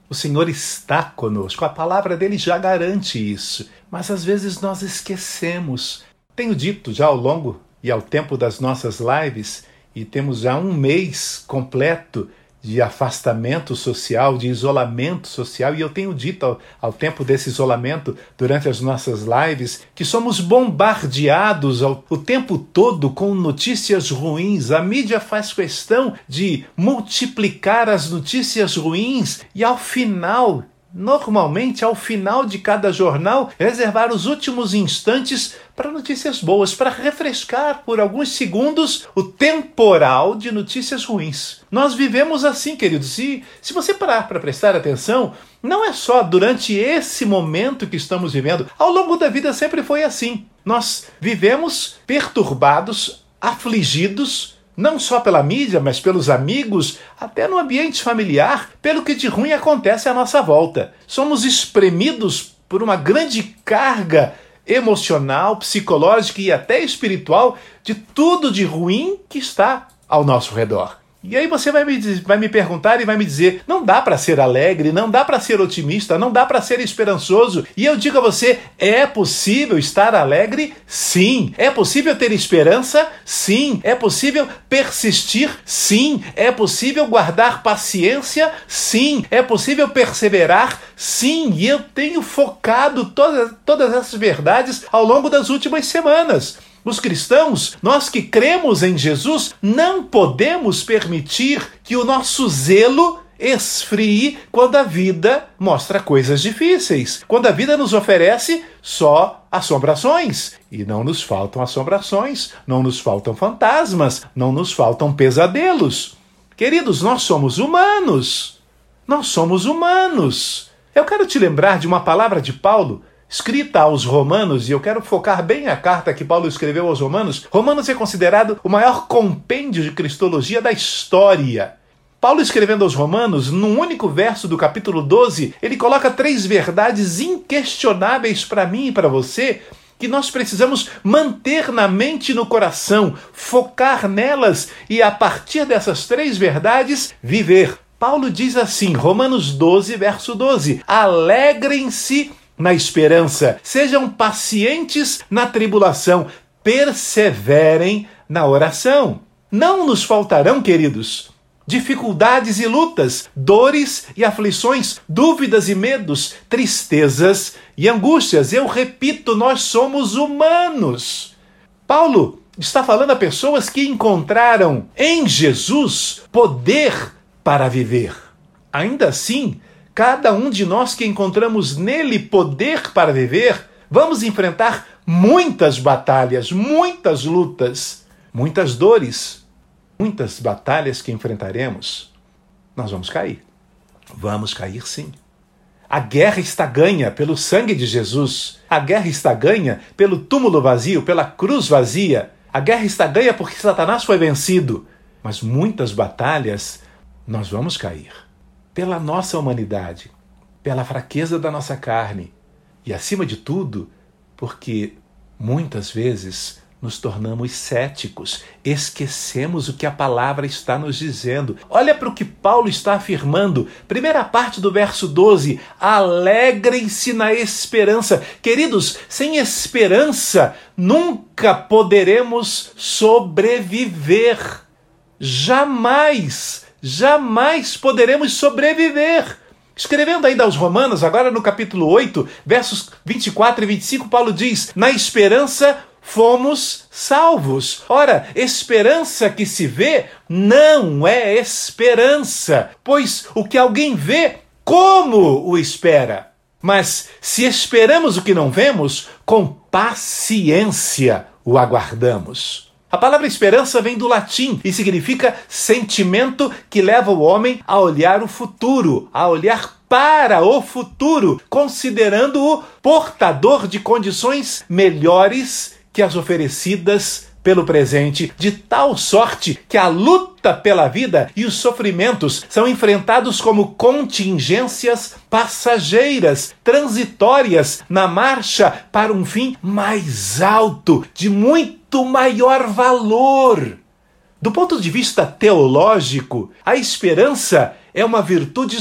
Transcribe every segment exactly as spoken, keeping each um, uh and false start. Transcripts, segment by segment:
O Senhor está conosco, a palavra dele já garante isso. Mas às vezes nós esquecemos. Tenho dito já ao longo e ao tempo das nossas lives, e temos já um mês completo de afastamento social, de isolamento social, e eu tenho dito ao, ao tempo desse isolamento, durante as nossas lives, que somos bombardeados ao, o tempo todo com notícias ruins. A mídia faz questão de multiplicar as notícias ruins e ao final, normalmente ao final de cada jornal, reservar os últimos instantes para notícias boas, para refrescar por alguns segundos o temporal de notícias ruins. Nós vivemos assim, queridos, e se você parar para prestar atenção, não é só durante esse momento que estamos vivendo, ao longo da vida sempre foi assim. Nós vivemos perturbados, afligidos, não só pela mídia, mas pelos amigos, até no ambiente familiar, pelo que de ruim acontece à nossa volta. Somos espremidos por uma grande carga emocional, psicológica e até espiritual de tudo de ruim que está ao nosso redor. E aí você vai me, vai me perguntar e vai me dizer, não dá para ser alegre, não dá para ser otimista, não dá para ser esperançoso. E eu digo a você, é possível estar alegre? Sim. É possível ter esperança? Sim. É possível persistir? Sim. É possível guardar paciência? Sim. É possível perseverar? Sim. E eu tenho focado todas, todas essas verdades ao longo das últimas semanas. Os cristãos, nós que cremos em Jesus, não podemos permitir que o nosso zelo esfrie quando a vida mostra coisas difíceis, quando a vida nos oferece só assombrações. E não nos faltam assombrações, não nos faltam fantasmas, não nos faltam pesadelos. Queridos, nós somos humanos. Nós somos humanos. Eu quero te lembrar de uma palavra de Paulo, escrita aos Romanos, e eu quero focar bem a carta que Paulo escreveu aos Romanos. Romanos é considerado o maior compêndio de cristologia da história. Paulo, escrevendo aos Romanos, num único verso do capítulo doze, ele coloca três verdades inquestionáveis para mim e para você, que nós precisamos manter na mente e no coração, focar nelas e, a partir dessas três verdades, viver. Paulo diz assim, Romanos doze, verso doze, alegrem-se na esperança, sejam pacientes na tribulação, perseverem na oração. Não nos faltarão, queridos, dificuldades e lutas, dores e aflições, dúvidas e medos, tristezas e angústias. Eu repito, nós somos humanos. Paulo está falando a pessoas que encontraram em Jesus poder para viver. Ainda assim, cada um de nós que encontramos nele poder para viver, vamos enfrentar muitas batalhas, muitas lutas, muitas dores, muitas batalhas que enfrentaremos. Nós vamos cair. Vamos cair sim. A guerra está ganha pelo sangue de Jesus. A guerra está ganha pelo túmulo vazio, pela cruz vazia. A guerra está ganha porque Satanás foi vencido. Mas muitas batalhas nós vamos cair. Pela nossa humanidade, pela fraqueza da nossa carne e, acima de tudo, porque muitas vezes nos tornamos céticos, esquecemos o que a palavra está nos dizendo. Olha para o que Paulo está afirmando. Primeira parte do verso doze, alegrem-se na esperança. Queridos, sem esperança nunca poderemos sobreviver. Jamais Jamais poderemos sobreviver. Escrevendo ainda aos Romanos, agora no capítulo oito, versos vinte e quatro e vinte e cinco, Paulo diz, na esperança fomos salvos. Ora, esperança que se vê não é esperança, pois o que alguém vê, como o espera? Mas se esperamos o que não vemos, com paciência o aguardamos. A palavra esperança vem do latim e significa sentimento que leva o homem a olhar o futuro, a olhar para o futuro, considerando-o portador de condições melhores que as oferecidas pelo presente, de tal sorte que a luta pela vida e os sofrimentos são enfrentados como contingências passageiras, transitórias, na marcha para um fim mais alto, de muito maior valor. Do ponto de vista teológico, a esperança é uma virtude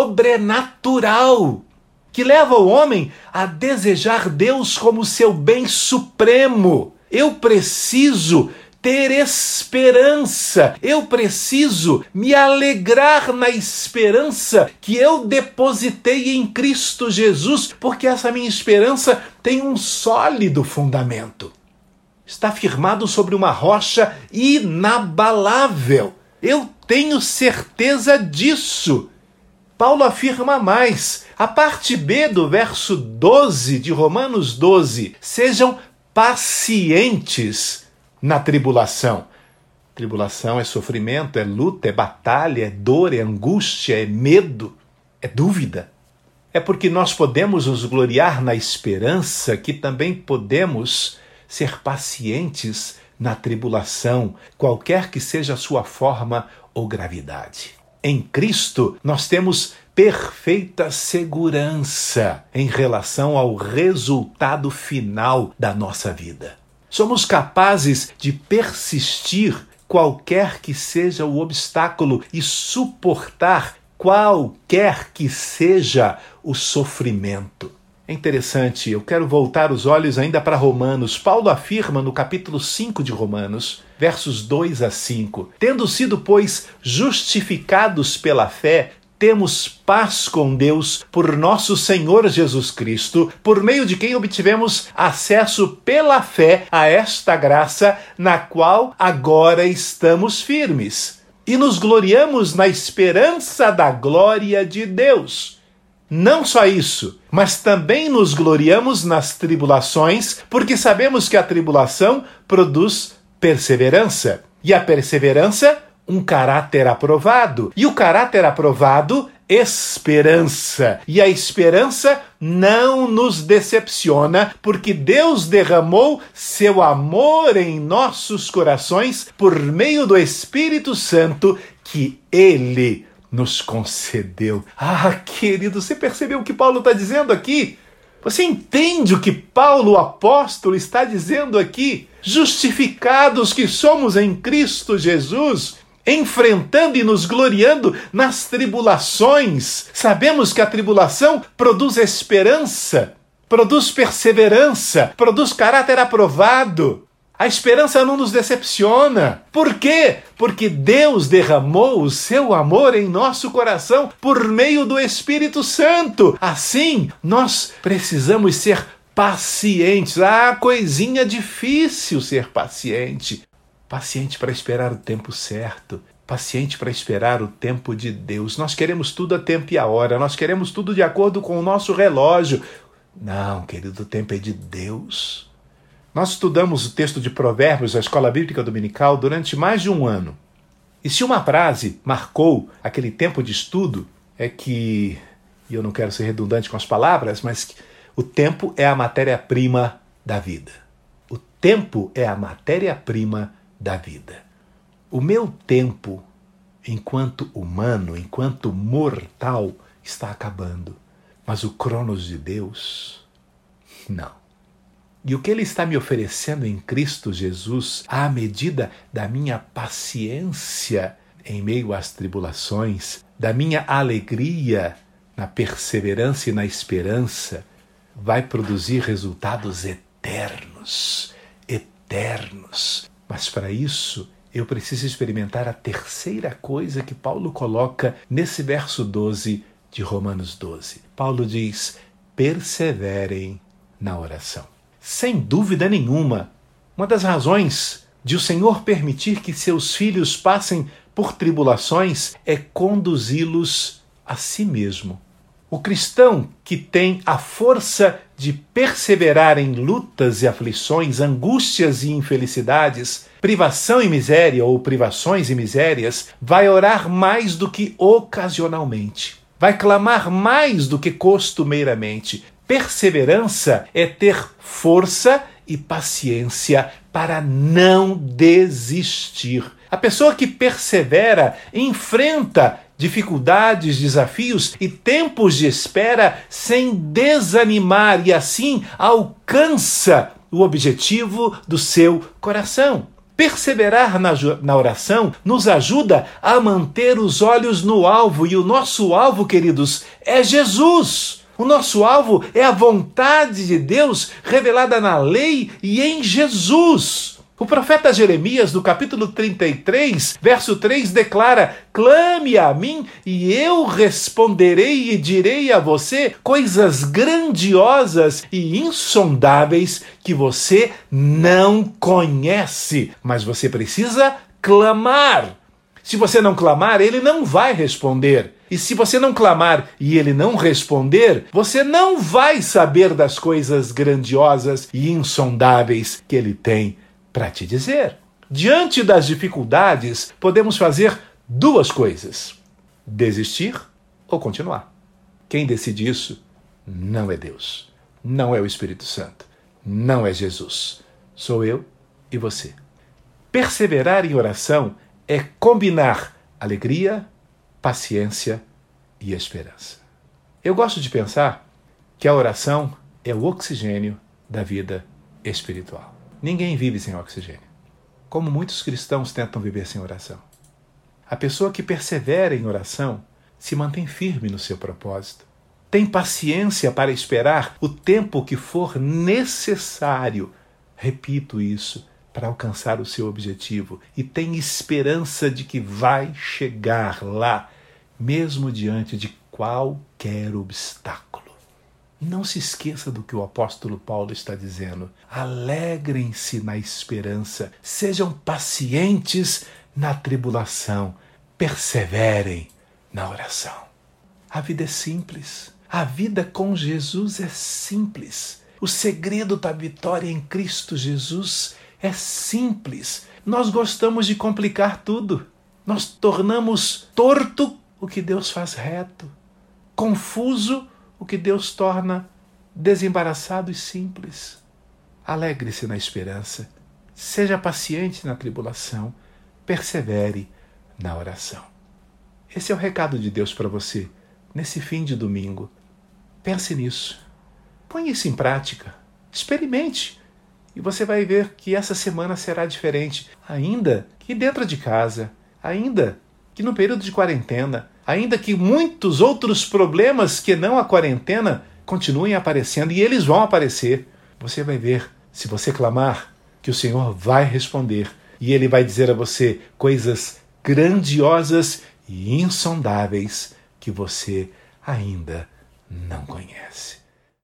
sobrenatural que leva o homem a desejar Deus como seu bem supremo. Eu preciso ter esperança, eu preciso me alegrar na esperança que eu depositei em Cristo Jesus, porque essa minha esperança tem um sólido fundamento. Está firmado sobre uma rocha inabalável. Eu tenho certeza disso. Paulo afirma mais. A parte B do verso doze de Romanos doze. Sejam pacientes na tribulação. Tribulação é sofrimento, é luta, é batalha, é dor, é angústia, é medo, é dúvida. É porque nós podemos nos gloriar na esperança que também podemos ser pacientes na tribulação, qualquer que seja a sua forma ou gravidade. Em Cristo, nós temos perfeita segurança em relação ao resultado final da nossa vida. Somos capazes de persistir qualquer que seja o obstáculo e suportar qualquer que seja o sofrimento. É interessante, eu quero voltar os olhos ainda para Romanos. Paulo afirma no capítulo cinco de Romanos, versos dois a cinco, tendo sido, pois, justificados pela fé, temos paz com Deus por nosso Senhor Jesus Cristo, por meio de quem obtivemos acesso pela fé a esta graça, na qual agora estamos firmes. E nos gloriamos na esperança da glória de Deus. Não só isso, mas também nos gloriamos nas tribulações, porque sabemos que a tribulação produz perseverança. E a perseverança, um caráter aprovado. E o caráter aprovado, esperança. E a esperança não nos decepciona, porque Deus derramou seu amor em nossos corações por meio do Espírito Santo que Ele nos concedeu. Ah, querido, você percebeu o que Paulo está dizendo aqui? Você entende o que Paulo, o apóstolo, está dizendo aqui? Justificados que somos em Cristo Jesus, enfrentando e nos gloriando nas tribulações. Sabemos que a tribulação produz esperança, produz perseverança, produz caráter aprovado. A esperança não nos decepciona. Por quê? Porque Deus derramou o seu amor em nosso coração por meio do Espírito Santo. Assim, nós precisamos ser pacientes. Ah, coisinha difícil ser paciente. Paciente para esperar o tempo certo. Paciente para esperar o tempo de Deus. Nós queremos tudo a tempo e a hora. Nós queremos tudo de acordo com o nosso relógio. Não, querido, o tempo é de Deus. Nós estudamos o texto de Provérbios da Escola Bíblica Dominical durante mais de um ano. E se uma frase marcou aquele tempo de estudo, é que, e eu não quero ser redundante com as palavras, mas o tempo é a matéria-prima da vida. O tempo é a matéria-prima da vida. O meu tempo, enquanto humano, enquanto mortal, está acabando. Mas o Cronos de Deus, não. E o que Ele está me oferecendo em Cristo Jesus, à medida da minha paciência em meio às tribulações, da minha alegria na perseverança e na esperança, vai produzir resultados eternos, eternos. Mas para isso, eu preciso experimentar a terceira coisa que Paulo coloca nesse verso doze de Romanos doze. Paulo diz, perseverem na oração. Sem dúvida nenhuma, uma das razões de o Senhor permitir que seus filhos passem por tribulações é conduzi-los a si mesmo. O cristão que tem a força de perseverar em lutas e aflições, angústias e infelicidades, privação e miséria ou privações e misérias, vai orar mais do que ocasionalmente, vai clamar mais do que costumeiramente. Perseverança é ter força e paciência para não desistir. A pessoa que persevera enfrenta dificuldades, desafios e tempos de espera sem desanimar e assim alcança o objetivo do seu coração. Perseverar na, na oração nos ajuda a manter os olhos no alvo, e o nosso alvo, queridos, é Jesus. O nosso alvo é a vontade de Deus revelada na lei e em Jesus. O profeta Jeremias, no capítulo trinta e três, verso três, declara: clame a mim e eu responderei e direi a você coisas grandiosas e insondáveis que você não conhece, mas você precisa clamar. Se você não clamar, ele não vai responder. E se você não clamar e ele não responder, você não vai saber das coisas grandiosas e insondáveis que ele tem para te dizer. Diante das dificuldades, podemos fazer duas coisas: desistir ou continuar. Quem decide isso não é Deus, não é o Espírito Santo, não é Jesus. Sou eu e você. Perseverar em oração é combinar alegria, paciência e esperança. Eu gosto de pensar que a oração é o oxigênio da vida espiritual. Ninguém vive sem oxigênio, como muitos cristãos tentam viver sem oração. A pessoa que persevera em oração se mantém firme no seu propósito, tem paciência para esperar o tempo que for necessário, repito isso, para alcançar o seu objetivo, e tem esperança de que vai chegar lá, mesmo diante de qualquer obstáculo. Não se esqueça do que o apóstolo Paulo está dizendo: alegrem-se na esperança, sejam pacientes na tribulação, perseverem na oração. A vida é simples, a vida com Jesus é simples. O segredo da vitória em Cristo Jesus é simples. Nós gostamos de complicar tudo. Nós tornamos torto o que Deus faz reto, confuso o que Deus torna desembaraçado e simples. Alegre-se na esperança, seja paciente na tribulação, persevere na oração. Esse é o recado de Deus para você nesse fim de domingo. Pense nisso, põe isso em prática, experimente. E você vai ver que essa semana será diferente, ainda que dentro de casa, ainda que no período de quarentena, ainda que muitos outros problemas que não a quarentena continuem aparecendo, e eles vão aparecer. Você vai ver, se você clamar, que o Senhor vai responder, e Ele vai dizer a você coisas grandiosas e insondáveis que você ainda não conhece.